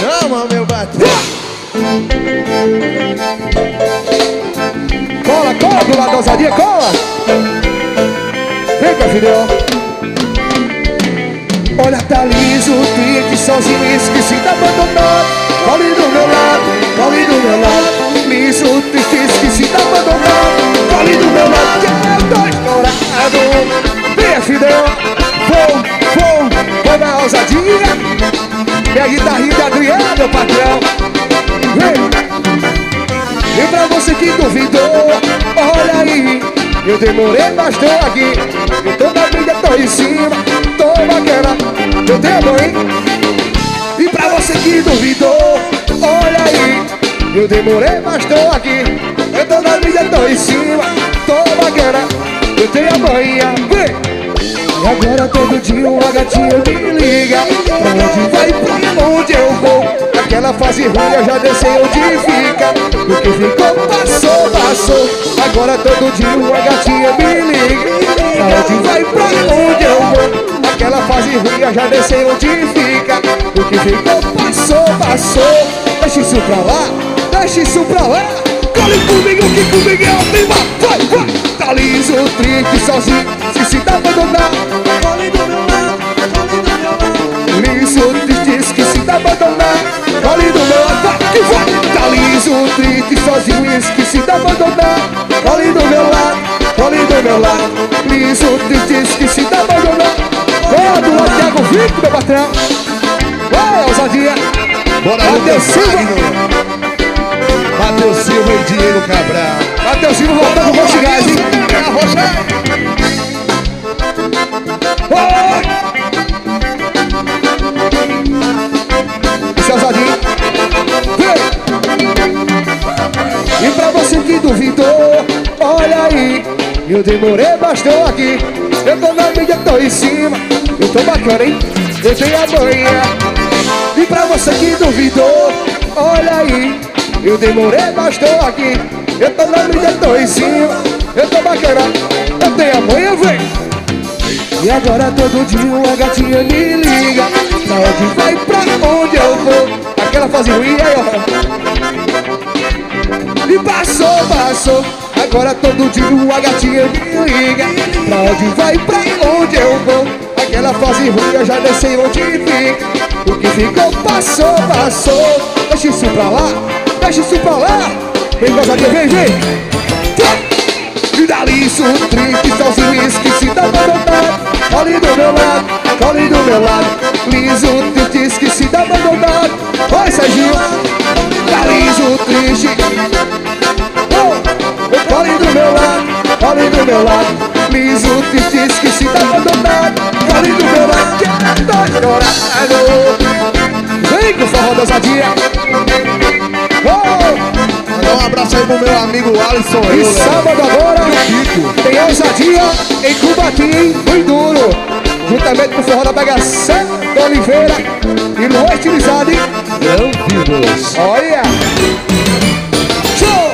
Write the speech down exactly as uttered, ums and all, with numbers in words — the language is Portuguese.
Chama, meu patrão. Cola, cola do lado da ousadia, cola. Vem cá, filho. Olha, tá liso, triste, sozinho, esquecido, abandonado. Cole do meu lado, cole do meu lado. Liso, triste, esquecido, abandonado. Cole do meu lado, que eu tô estourado. Vem, filho. Vou, vou, vou na ousadia. Minha guitarrinha de Adriano, meu patrão. Vem. E pra você que duvidou, olha aí, eu demorei, mas tô aqui. Eu tô na vida, tô em cima, tô bacana, eu tenho amor, hein? E pra você que duvidou, olha aí, eu demorei, mas tô aqui. Eu tô na vida, tô em cima, tô bacana, eu tenho a manhã. Vem! E agora todo dia uma gatinha me liga. Pra onde vai, pra onde eu vou? Aquela fase ruim eu já desci onde fica. O que ficou, passou, passou. Agora todo dia uma gatinha me liga. Pra onde vai, pra onde eu vou? Aquela fase ruim eu já desci onde fica. O que ficou, passou, passou. Deixa isso pra lá, deixa isso pra lá. Cole comigo que comigo é o clima. Vai, vai. Tá liso, triste, sozinho, se se dá abandonar. Cole do meu lado, cole do meu lado. Liso, triste, esqueci de abandonar. Cole do meu lado, vai que vai. Tá liso, triste, sozinho, esqueci de abandonar. Cole do meu lado, cole do meu lado. Liso, triste, esqueci de abandonar. Bora do lado, Thiago Vitor, meu patrão. Vai, ousadia. Bora, Matheus Silva. Matheus Silva e Diego Cabral. Matheus Silva voltando com o gás, hein? Oi! Esse é ousadinho. E pra você que duvidou, olha aí, eu demorei, mas tô aqui. Eu tô na mídia, tô em cima. Eu tô bacana, hein? Eu tenho a manhã. E pra você que duvidou, olha aí, eu demorei, mas tô aqui. Eu tô na mídia, tô em cima. Eu tô bacana, eu tenho a manhã, vem. E agora todo dia uma gatinha me liga. Pra onde vai, pra onde eu vou? Aquela fase ruim, aí ó. E passou, passou. Agora todo dia uma gatinha me liga. Pra onde vai, pra onde eu vou? Aquela fase ruim eu já desci onde fica. O que ficou, passou, passou. Deixa isso pra lá, deixa isso pra lá. Vem, gozadinha, vem, vem. E dali isso, triste, sozinho, esqueci da abandonada. Cole do meu lado, cole do meu lado. Liso, triste, esqueci da abandonada. Vai, Serginho. Tá liso, triste. Oh, cole do meu lado, cole do meu lado. Liso, triste, esqueci da abandonada. Cole do meu lado, que eu tô chorando. Vem com o forró da ousadia. Oh! Mandar um abraço aí pro meu amigo Alisson. E eu, sábado agora tem ousadia em Cubatim, muito duro. Juntamente com o forró da bagaceira da Oliveira. E não é estilizado, hein? Não, vivos. Olha!